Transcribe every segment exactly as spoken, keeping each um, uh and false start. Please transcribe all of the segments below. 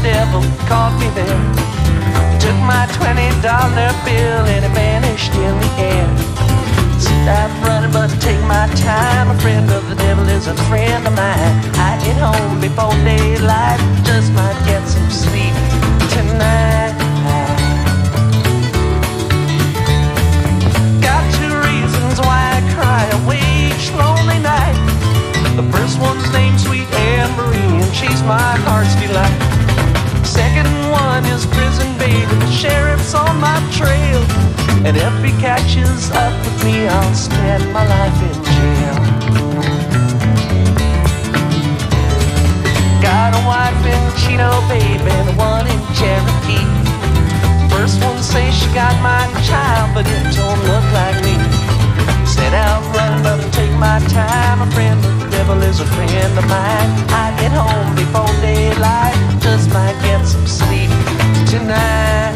devil caught me there. He took my twenty dollar bill and it vanished in the air. Said I'm running but take my time. A friend of the devil is a friend of mine. I get home before daylight, just might get some sleep tonight. Got two reasons why I cry away each lonely night. The first one's named Sweet Anne-Marie, and she's my heart's delight. Second one is Prison Baby, the sheriff's on my trail, and if he catches up with me, I'll spend my life in jail. Got a wife in Chino, baby, and one in Cherokee. First one says she got my child, but it don't look like me. Set out running, but I take my time. A friend of the devil is a friend of mine. I get home before daylight, just might get some sleep tonight.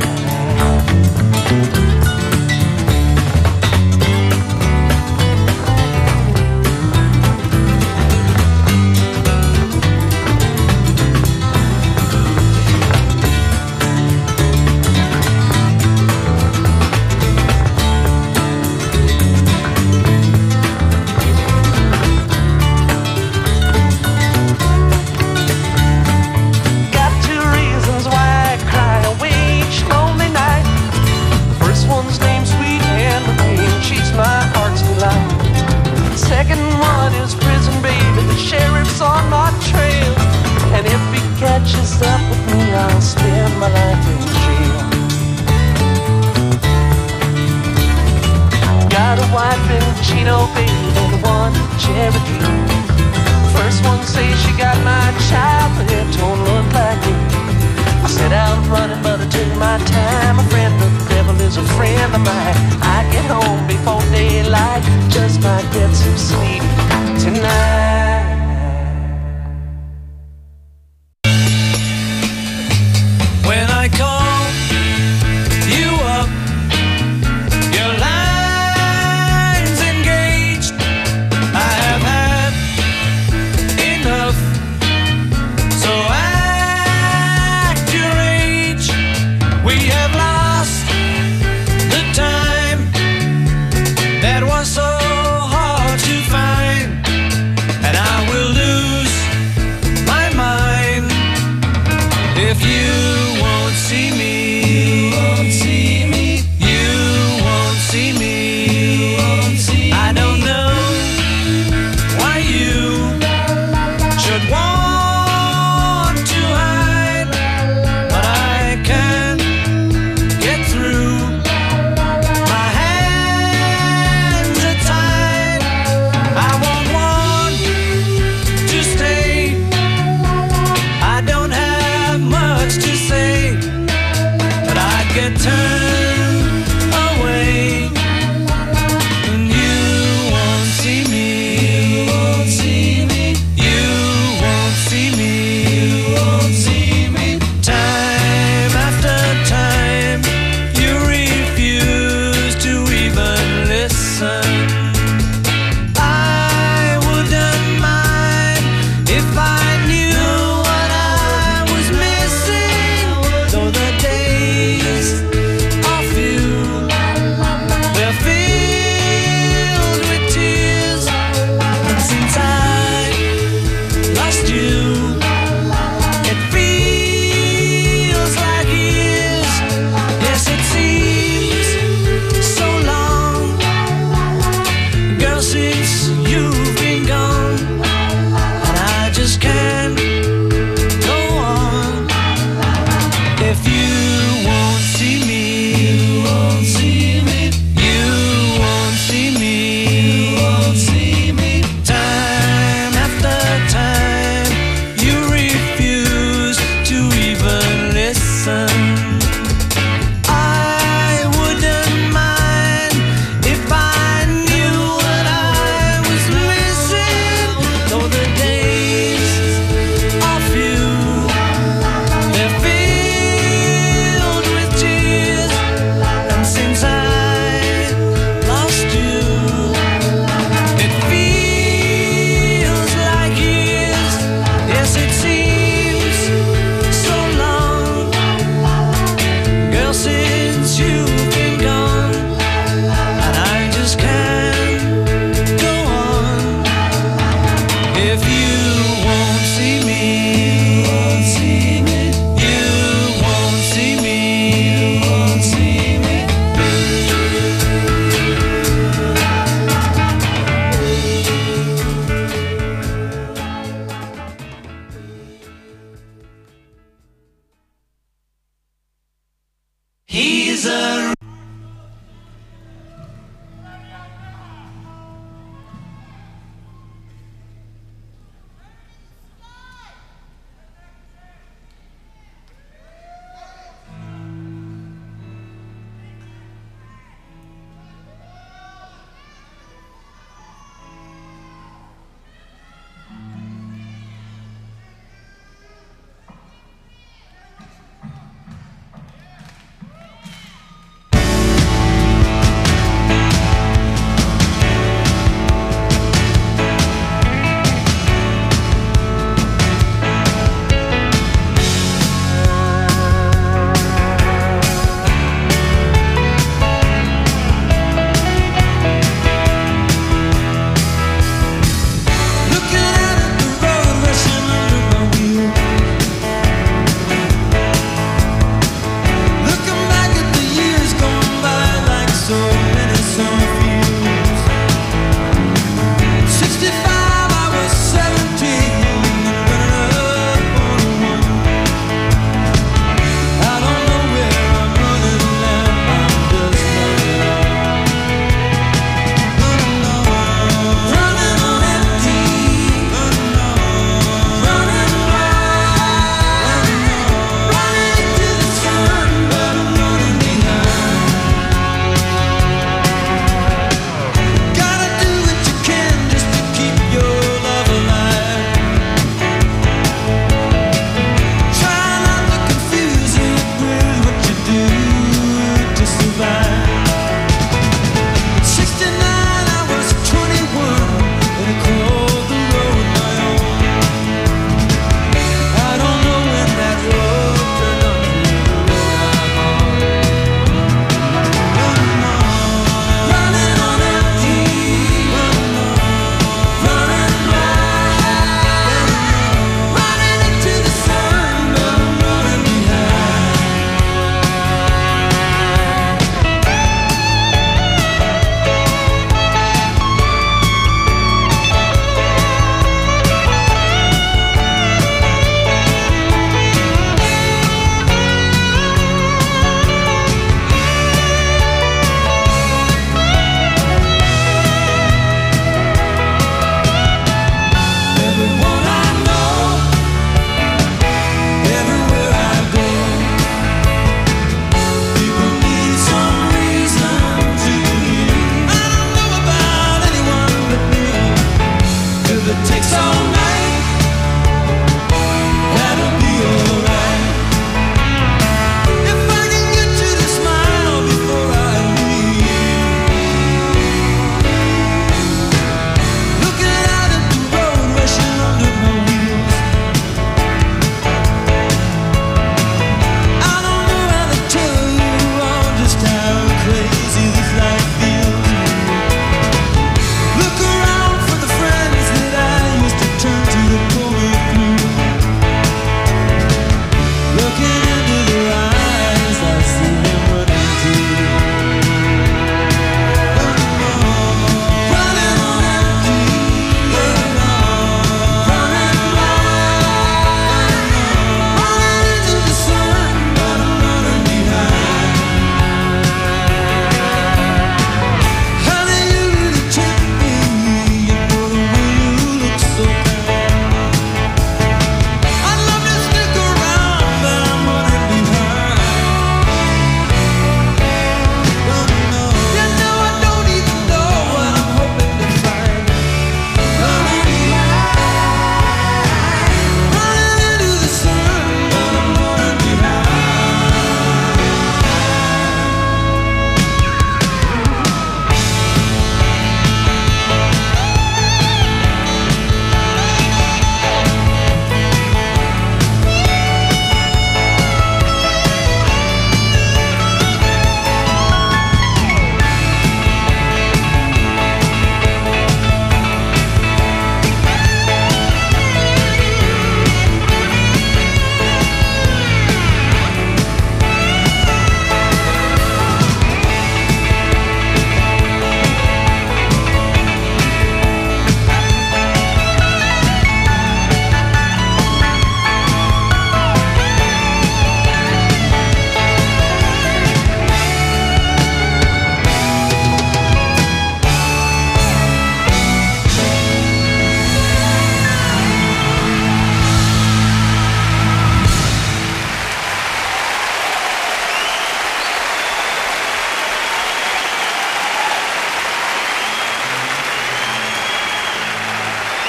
Second one is Prison Baby, the sheriff's on my trail, and if he catches up with me, I'll spend my life in jail. Got a wife in Chino, baby, and one in Cherokee. First one says she got my child, but it don't look like me. I set out running, but I took my time. A friend of the devil is a friend of mine. I get home before daylight, just might get some sleep tonight. When I call you up, your line's engaged. I have had enough, so act your age. We have lost the time that was so hard to find.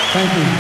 Thank you.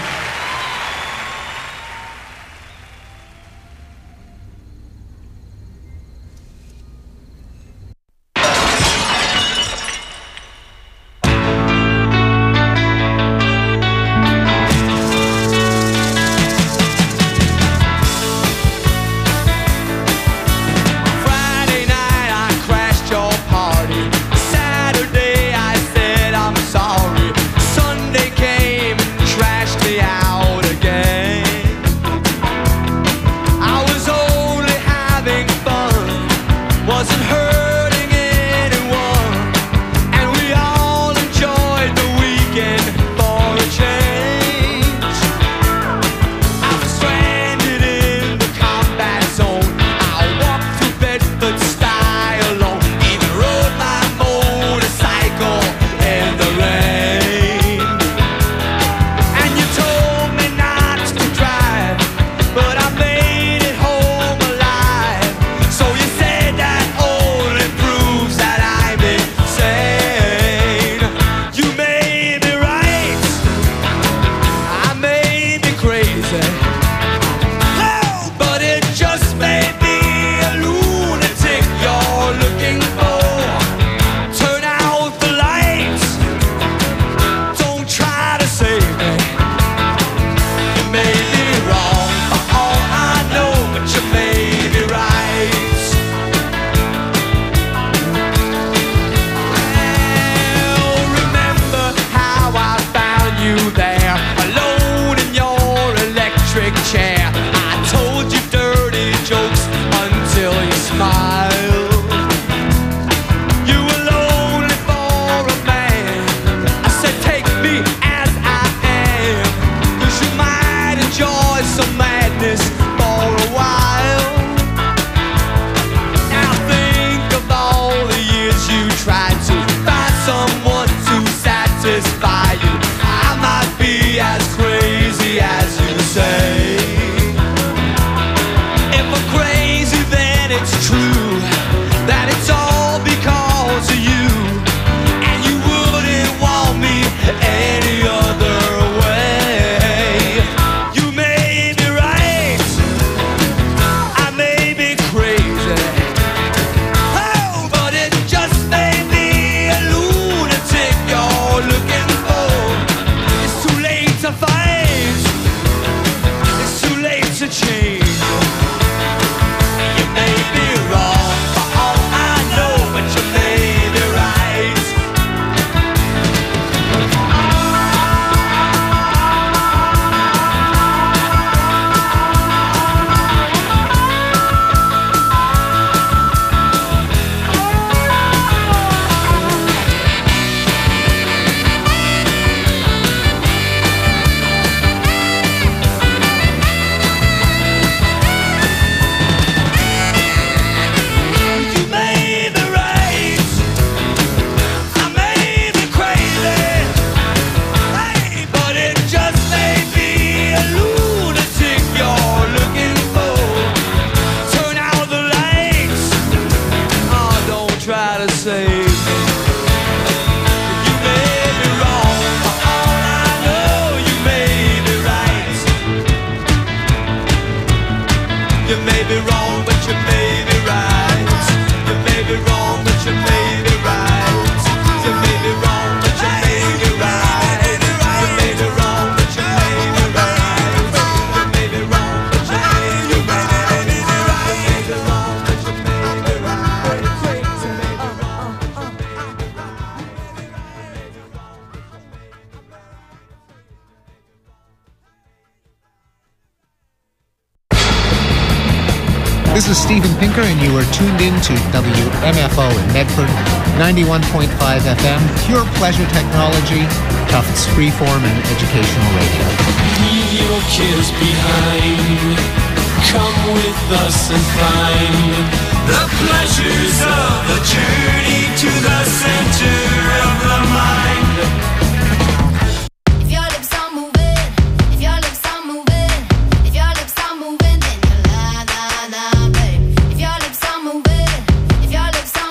This is Steven Pinker, and you are tuned in to W M F O in Medford, ninety-one point five F M, pure pleasure technology, Tufts freeform and educational radio. Leave your kids behind. Come with us and find the pleasures of the journey to the center of the mind.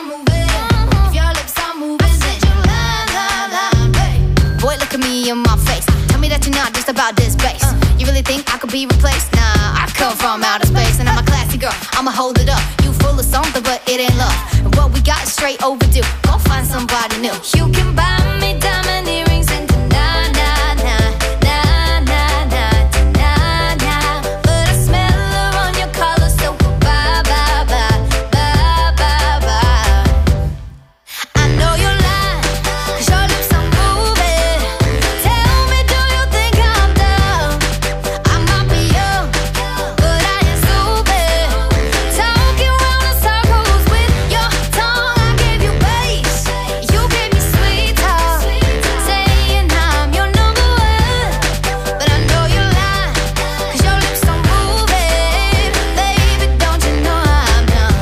In my face. face. Tell me that you're not just about this bass. You really think I could be replaced? Nah, I come from outer space and I'm a classy girl, I'ma hold it up. You full of something but it ain't love, and what we got is straight overdue. Go find somebody new. You can buy me diamond earrings and na na na na na na na na, but I smell her on your collar, so bye bye bye bye bye bye. I know you're lying, 'cause your lips are moving. Tell me, do you think I'm dumb? I might be young, but I ain't stupid. Talking round in circles with your tongue. I gave you bass, you gave me sweet talk, saying I'm your number one. But I know you're lying, 'cause your lips are moving. Baby, don't you know I'm done?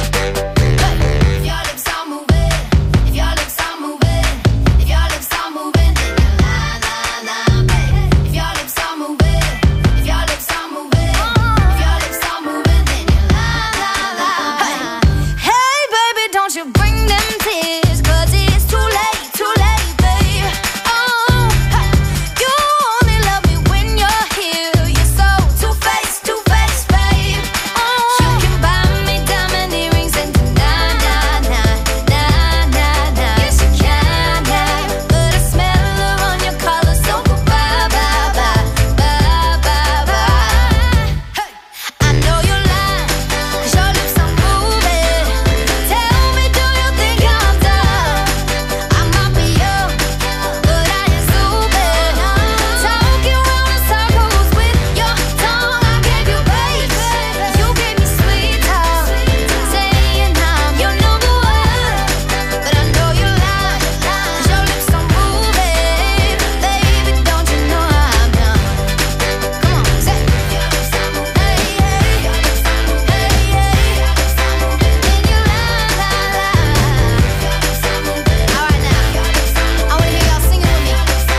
If your lips are moving, if your lips are moving, if your lips are moving, then you lie, lie, lie, baby. If your lips are moving, if your lips are moving, if your lips are moving, then you lie, lie, lie, baby. Hey, baby, don't you bring them tears, 'cause it's too late, too late, babe. Oh, hey. You only love me when you're here. You're so two-faced, two-faced, babe. Oh, you can buy me diamond earrings and na na na na na na. Yes, you can, yeah. But I smell her on your collar, so bye bye bye bye bye bye. Hey, I know you're lying, 'cause your lips are moving. Tell me, do you think I'm dumb? I might be young, but I ain't stupid. Talking round in circles with your tongue. I gave you bass, you gave me sweet talk, saying I'm your number one. But I know you're lying, 'cause your lips are moving. Baby, don't you know I'm done? Come on, say your lips are moving. Hey, hey, your lips are moving. Hey, hey, your lips are moving. Then you lie, lie, lie. Your lips are moving. All right now, I wanna hear y'all singing with me.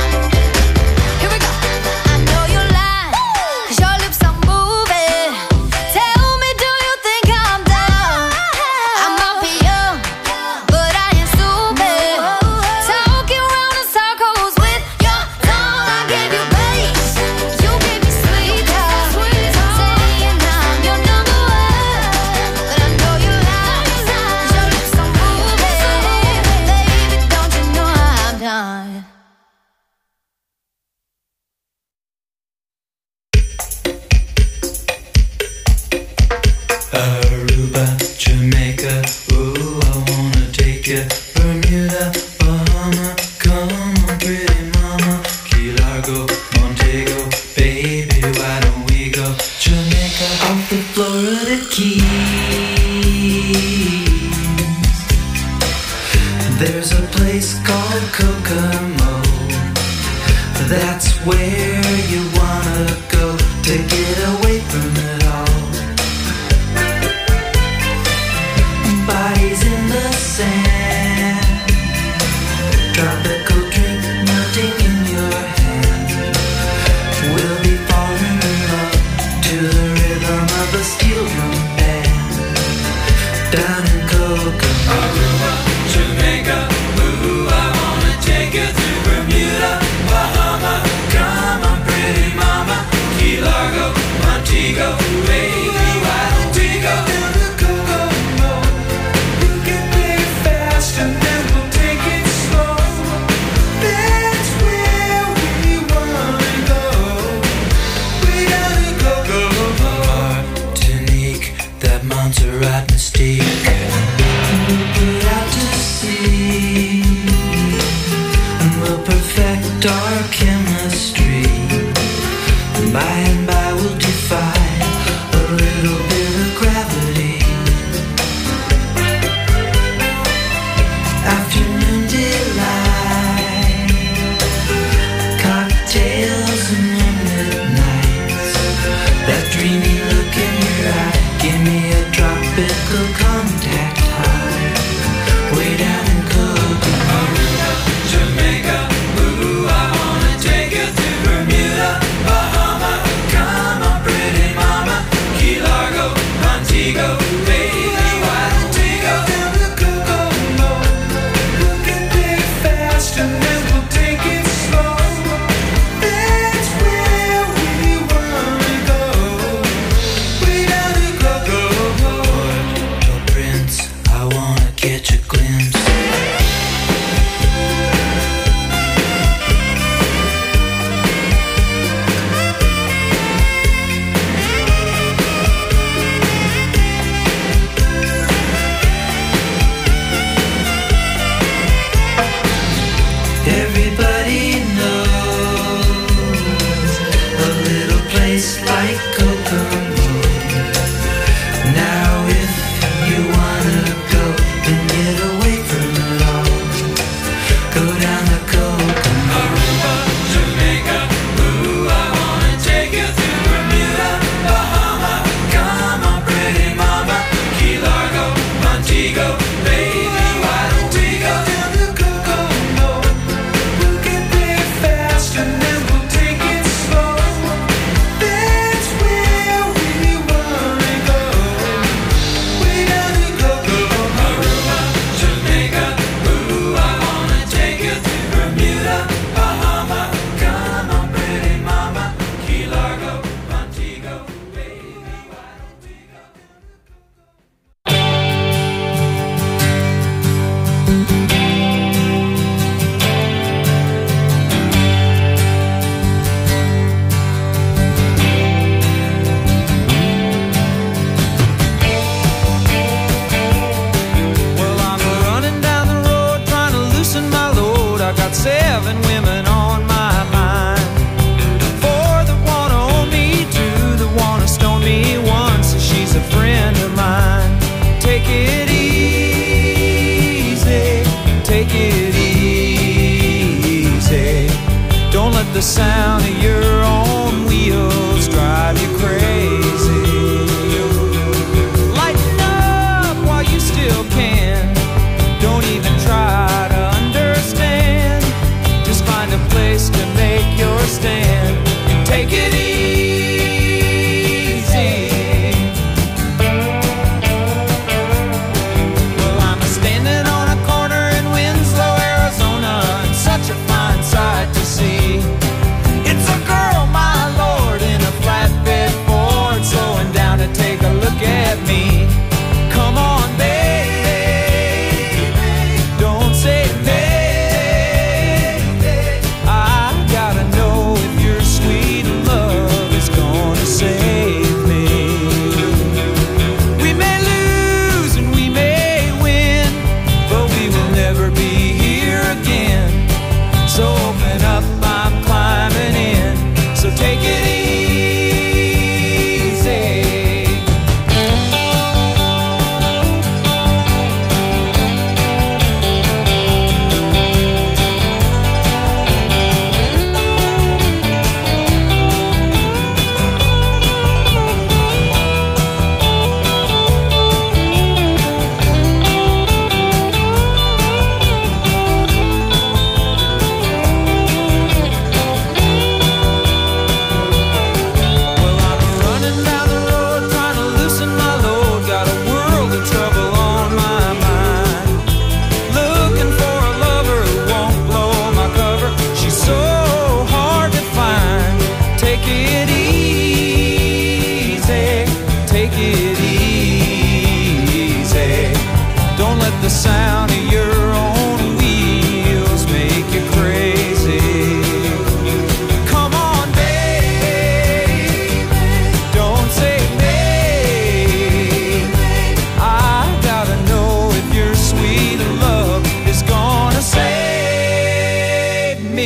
Here we go. I know you're lying, 'cause your lips are moving. Tell me, do you think I'm dumb? I might be young, but I ain't stupid. Talking round in circles with your tongue. I gave you bass, you gave me sweet talk, saying I'm your number one. But I know you're lying, 'cause your lips are moving. Baby, don't you know I'm done? Aruba, Jamaica, ooh, I wanna take you. Bermuda, Bahama, come on, pretty mama. Key Largo, Montego, baby, why don't we go? Jamaica, off the Florida Keys. There's a place called Kokomo. That's where you wanna go to get away from it all. Bodies in the sand, tropical drink melting in your hand. We'll be falling in love to the rhythm of a steel drum band. Down in Kokomo, Aruba, Jamaica, ooh, I wanna take you through Bermuda, Bahama, come on, pretty mama. Key Largo, Montego, baby, why don't we go down to Kokomo? You can play it fast and then we'll take it slow. That's where we wanna go. We gotta go, go, go. Martinique, that Montserrat mystique. We'll put out to sea and we'll perfect our chemistry. By and by we'll defy a little bit of gravity. Afternoon delight, cocktails and moonlit nights. That dreamy look in your eye, give me a tropical contact high. Way down in Kokomo, Jamaica, ooh, I wanna take sound of your own wheels drive you crazy. Lighten up while you still can. Don't even try to understand. Just find a place to make your stand and take it easy. Well, I'm standing on a corner in Winslow, Arizona, and such a fine sight to see. It's a girl, my lord, in a flatbed Ford, slowing down to take a look at me. Come on, baby, don't say maybe. I gotta know if your sweet love is gonna save me. We may lose and we may win, but we will never be here again. So open up, I'm climbing in. So take it easy. Well, I'm running down the road trying to loosen my load. Got a world of trouble on my mind. Looking for a lover who won't blow my cover. She's so hard to find. Take it easy. Take it easy. Don't let the sound of your own wheels make you crazy. Come on, baby, don't say maybe. I gotta know if your sweet love is gonna save me.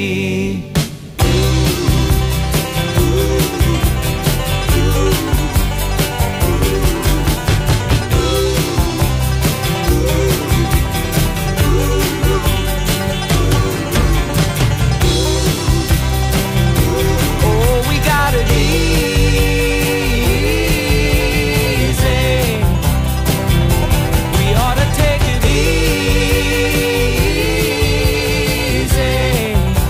Oh, we got it easy. We ought to take it easy.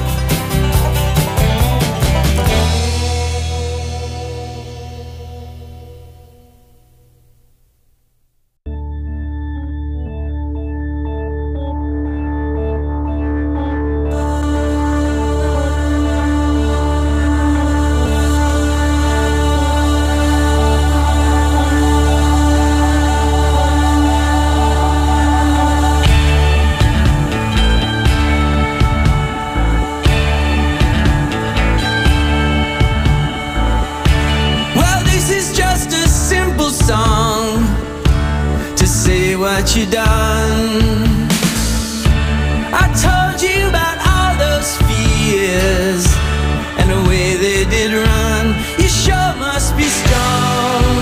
Well, this is just a simple song to say what you done. I told you about all those fears and the way they did run. You sure must be strong.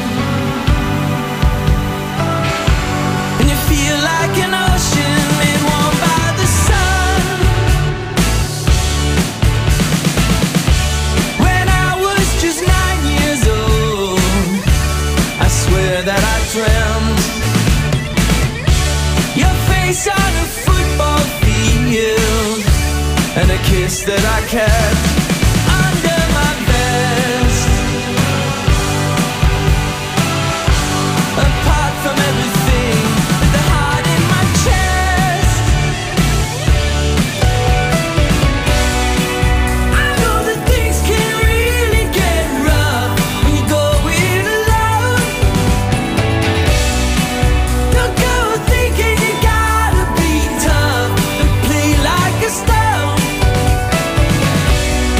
And you feel like an ocean made warm by the sun. When I was just nine years old, I swear that I dreamt your face on a football field and a kiss that I kept under my vest. Apart from everything, with the heart in my chest, I know that things can really get rough when you go it alone. Don't go thinking you gotta be tough and play like a stone.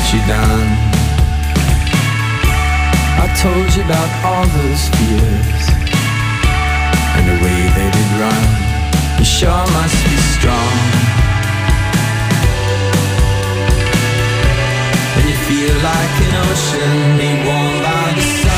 you done? I told you about all those fears and the way they did run. You sure must be strong when you feel like an ocean being warmed by the sun.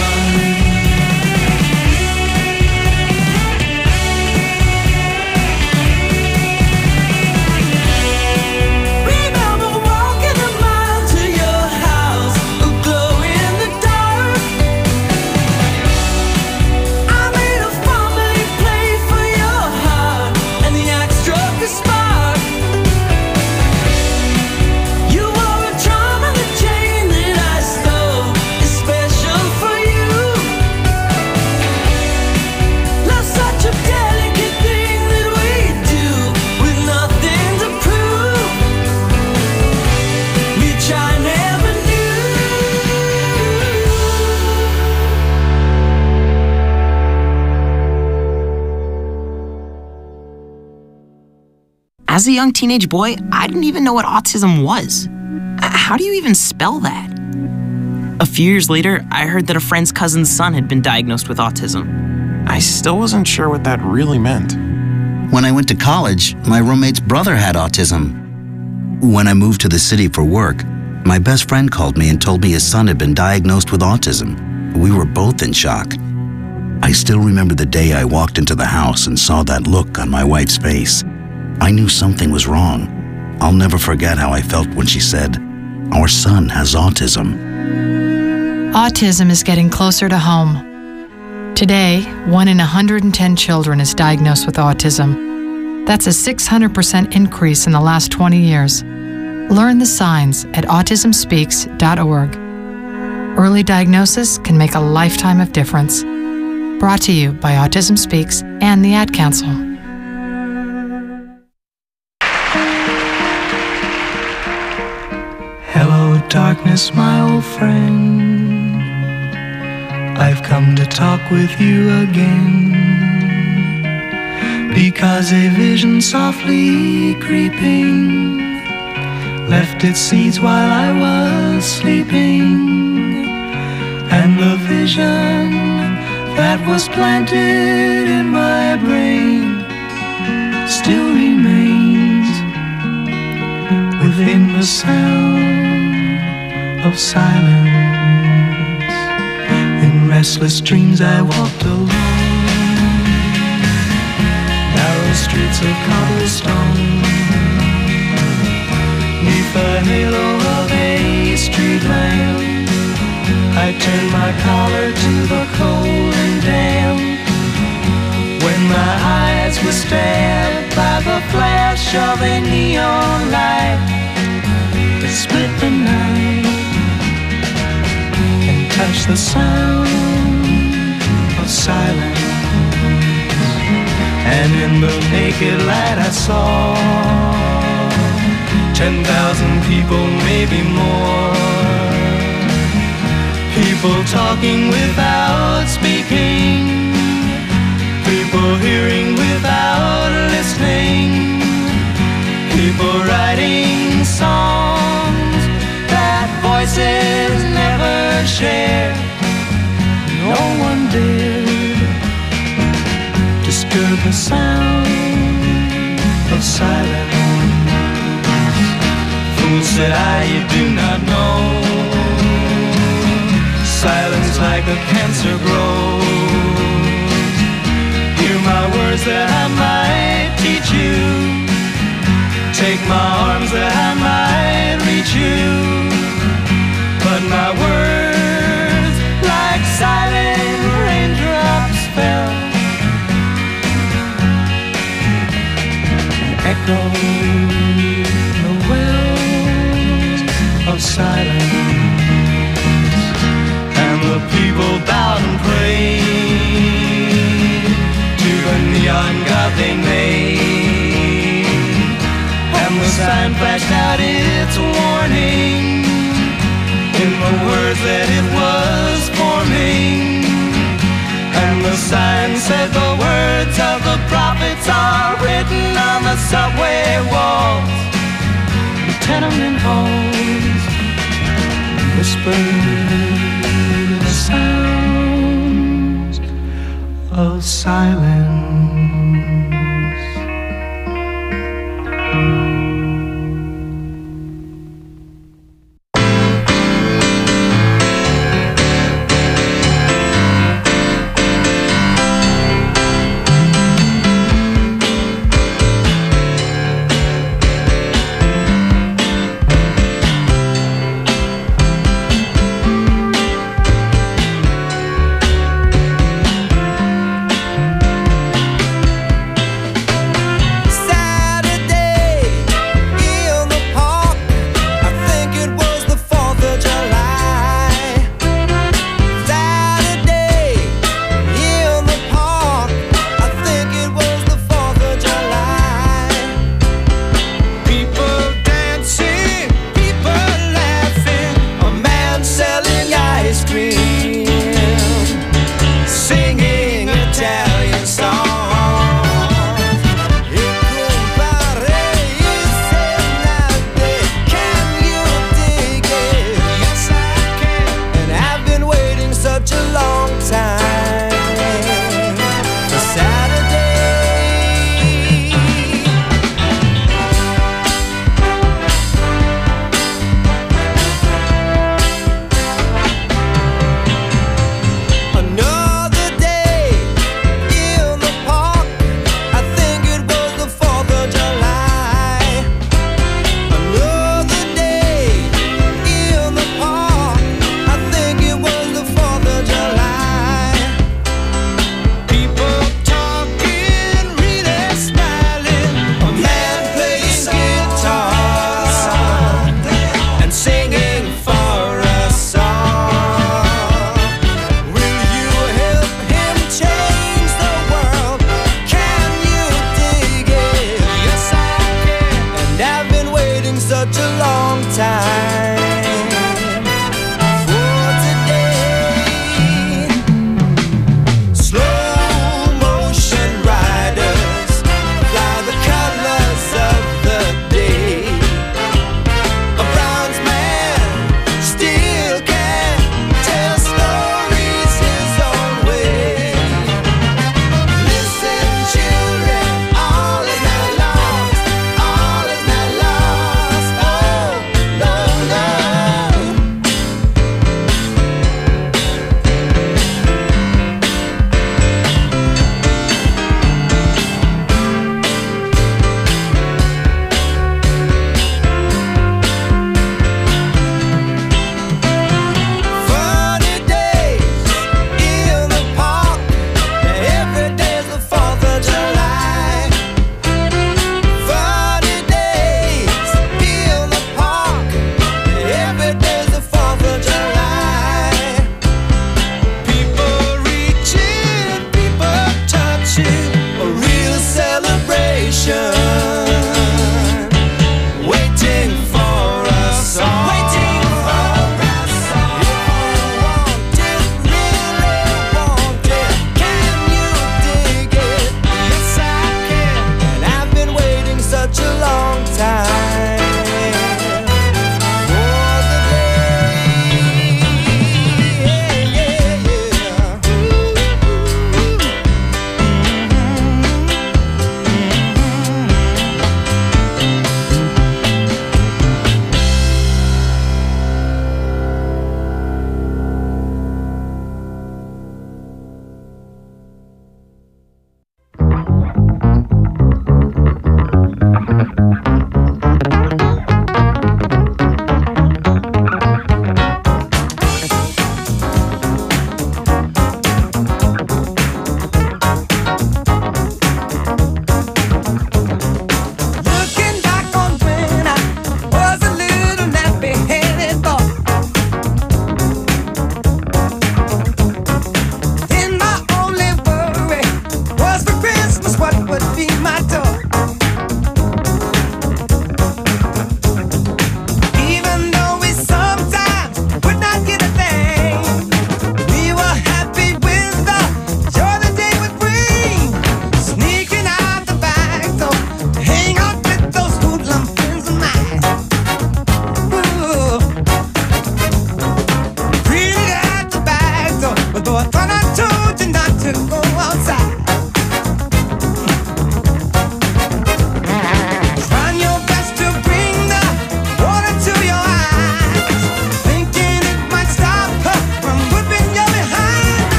As a young teenage boy, I didn't even know what autism was. How do you even spell that? A few years later, I heard that a friend's cousin's son had been diagnosed with autism. I still wasn't sure what that really meant. When I went to college, my roommate's brother had autism. When I moved to the city for work, my best friend called me and told me his son had been diagnosed with autism. We were both in shock. I still remember the day I walked into the house and saw that look on my wife's face. I knew something was wrong. I'll never forget how I felt when she said, "Our son has autism." Autism is getting closer to home. Today, one in one hundred ten children is diagnosed with autism. That's a six hundred percent increase in the last twenty years. Learn the signs at autism speaks dot org. Early diagnosis can make a lifetime of difference. Brought to you by Autism Speaks and the Ad Council. Hello, darkness, my old friend. I've come to talk with you again, because a vision softly creeping left its seeds while I was sleeping, and the vision that was planted in my brain still remains within the sound of silence. In restless dreams I walked alone, narrow streets of cobblestone, neath the halo of a street lamp. I turned my collar to the cold and damp, when my eyes were stabbed by the flash of a neon light that split the night and touched the sound of silence. And in the naked light I saw ten thousand people, maybe more, people talking without speaking, people hearing without listening, people writing songs that voices never share. No one dared disturb the sound of silence. Fool, said I, you do not know, silence like a cancer grows. Hear my words that I might teach you, take my arms that I might reach you, but my words like silent raindrops fell and echoed the wells of silence. The people bowed and prayed to the neon god they made, and the sign flashed out its warning in the words that it was forming. And the sign said the words of the prophets are written on the subway walls, the tenement halls, whisper the sounds of silence.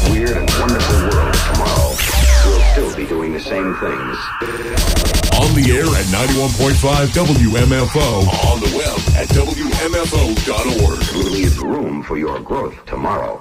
weird and wonderful world tomorrow, we'll still be doing the same things. On the air at ninety-one point five W M F O. On the web at W M F O dot org. It leaves room for your growth tomorrow.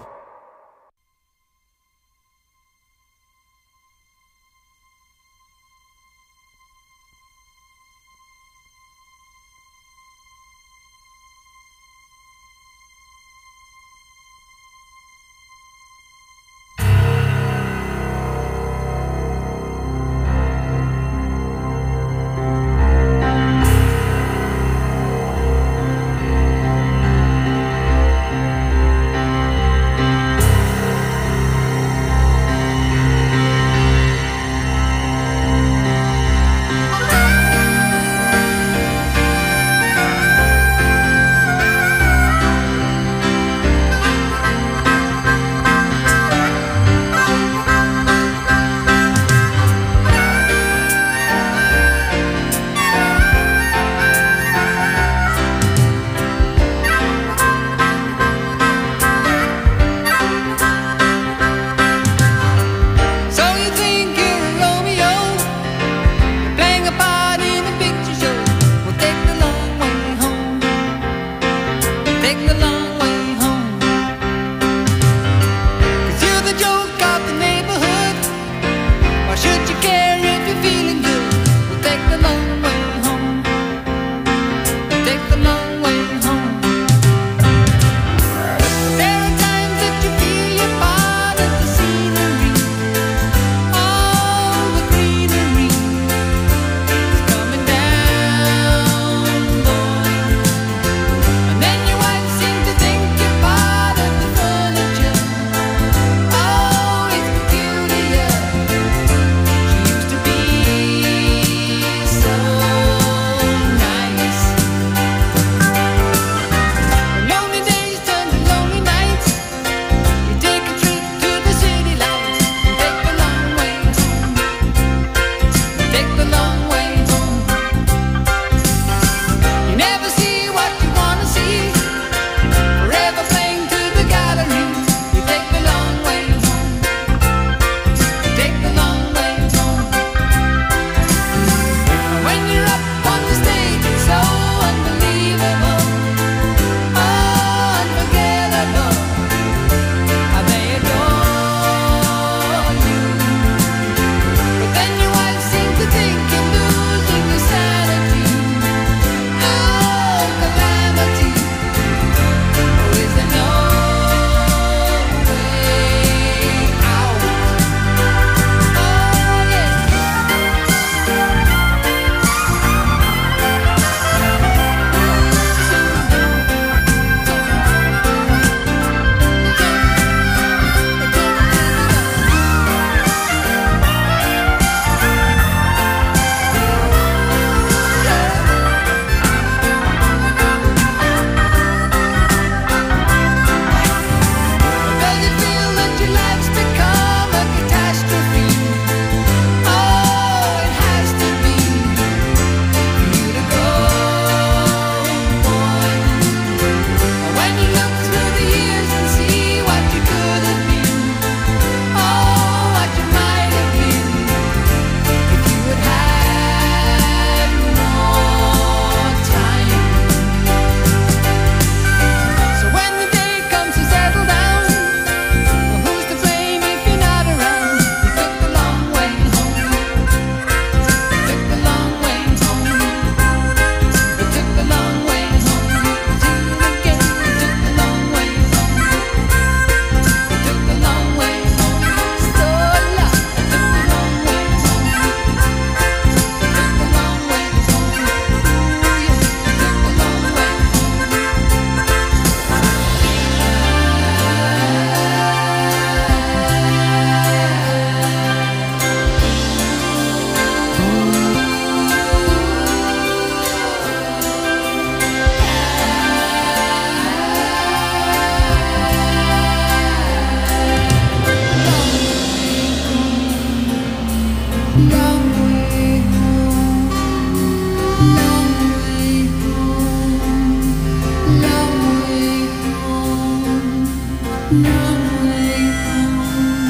Long way home.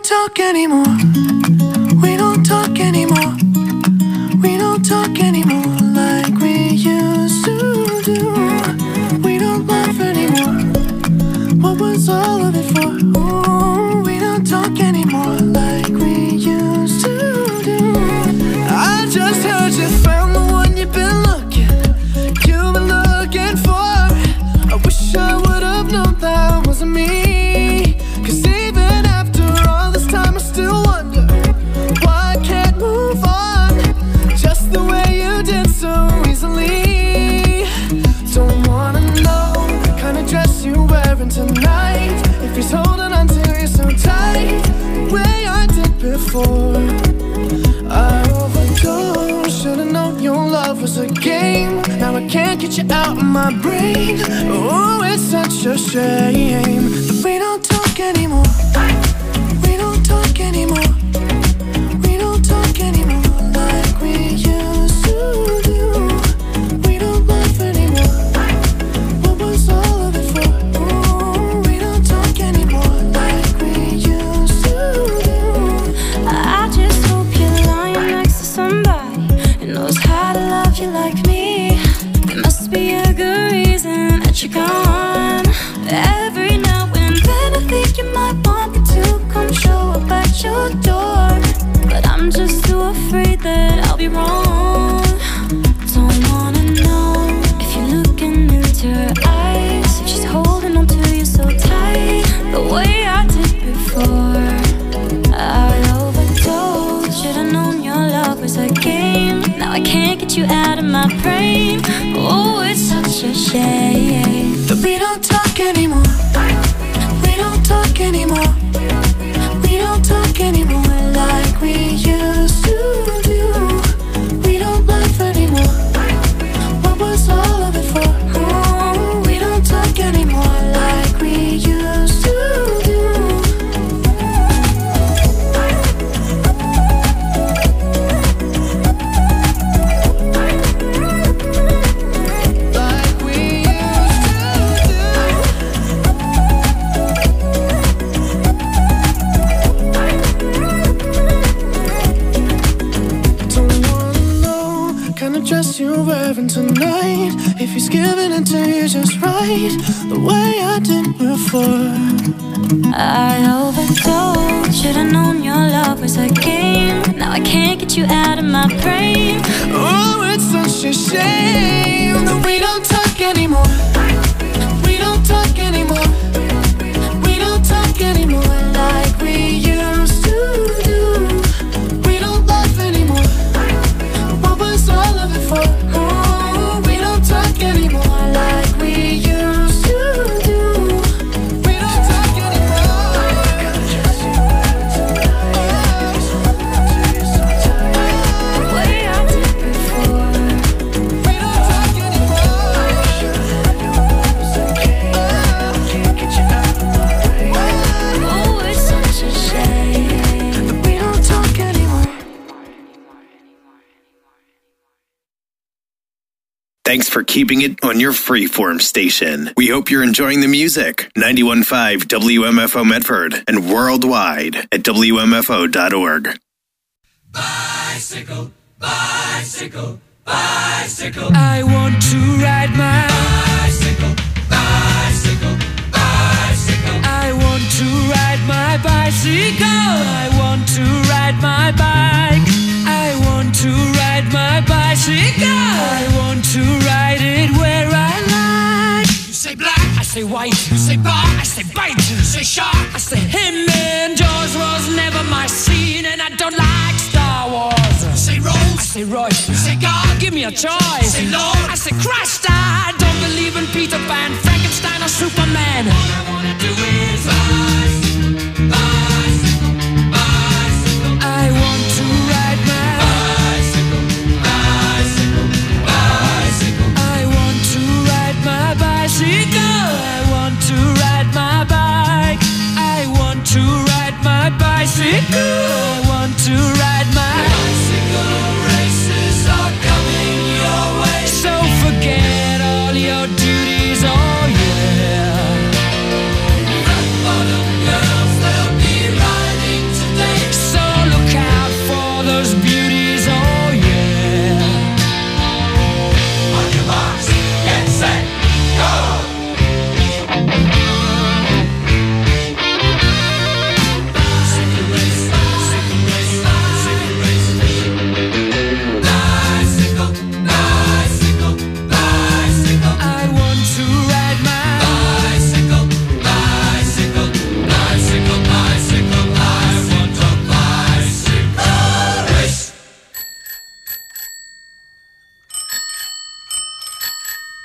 don't talk anymore. We don't talk anymore. We don't talk anymore like we used to do. We don't laugh anymore. What was all of it for? Ooh, we don't talk anymore like we used to do. I just heard you found the one you've been looking, you've been looking for. I wish I would have known that wasn't me. Cause even after all this time I still wonder why I can't move on just the way you did so easily. Don't wanna know the kind of dress you're wearing tonight, if he's holding on to you so tight the way I did before. I overdosed, should've known your love was a game. Now I can't get you out of my brain. Oh, it's such a shame that we don't talk anymore. We don't talk anymore. We don't talk anymore like we used to do. We don't laugh anymore. What was all of it for? Ooh, we don't talk anymore like we used to do. I just hope you're lying next to somebody who knows how to love you like me. There must be a good reason that you're gone. Every now and then I think you might want me to come show up at your door, but I'm just too afraid that I'll be wrong. Don't wanna know if you're looking into her eyes, if she's holding on to you so tight the way I did before. I overdosed, should've known your love was a game. Now I can't get you out of my brain. Oh, it's such a shame that we don't talk anymore. We don't talk anymore. We don't talk anymore like we used to do. We don't laugh anymore. What was all of it for? Oh, we don't talk anymore like we used to do. Dress you're wearing tonight, if he's giving it to you just right the way I did before. I overdosed, should've known your love was a game. Now I can't get you out of my brain. Oh, it's such a shame that we don't talk anymore. We don't talk anymore. We don't talk anymore like we used to do. We don't laugh anymore. What was all of it for? Oh, we don't talk anymore like we used to do. We don't talk anymore. The way I did before. We don't talk anymore. Can't get you out of my brain. Oh, it's such a shame that we don't talk anymore. Thanks for keeping it on your freeform station. We hope you're enjoying the music. ninety-one point five W M F O Medford and worldwide at W M F O dot org. Bicycle, bicycle, bicycle. I want to ride my bicycle, bicycle, bicycle. I want to ride my bicycle. I want to ride my bike. I want to ride my bicycle. I want to ride it where I like. You say black, I say white. you say bar, I say bite. you say shark. I say him and Jaws was never my scene, and I don't like Star Wars. You say Rose, I say Royce. you say God, give me a choice. you say Lord, I say Christ.